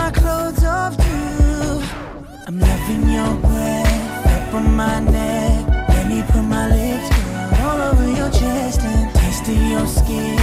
my clothes off too. I'm loving your breath up on my neck. Let me put my lips all over your chest and taste of your skin.